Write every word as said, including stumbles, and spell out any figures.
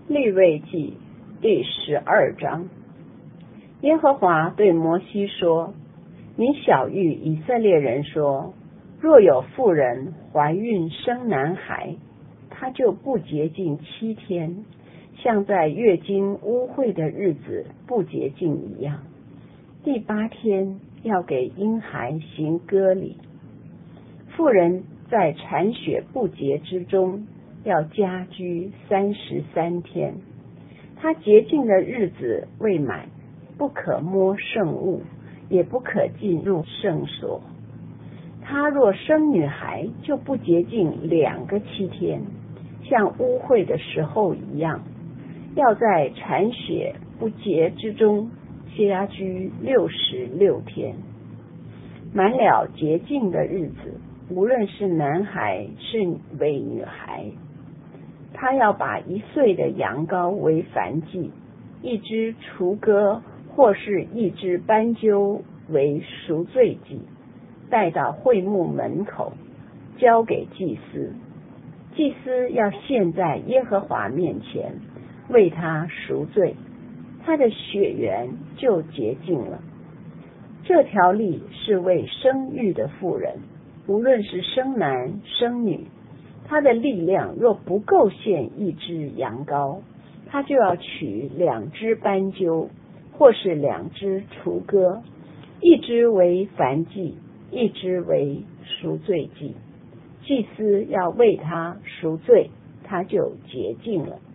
利未记第十二章。耶和华对摩西说：你晓谕以色列人说，若有妇人怀孕生男孩，他就不洁净七天，像在月经污秽的日子不洁净一样。第八天要给婴孩行割礼。妇人在产血不洁之中要家居三十三天，她洁净的日子未满，不可摸圣物，也不可进入圣所。她若生女孩，就不洁净两个七天，像污秽的时候一样，要在产血不洁之中家居六十六天。满了洁净的日子，无论是男孩是为女孩，他要把一岁的羊羔为燔祭，一只雏鸽或是一只斑鸠为赎罪祭，带到会幕门口，交给祭司。祭司要献在耶和华面前，为他赎罪，他的血源就洁净了。这条例是为生育的妇人，无论是生男生女，他的力量若不够献一只羊羔，他就要取两只斑鸠，或是两只雏鸽，一只为燔祭，一只为赎罪祭。祭司要为他赎罪，他就洁净了。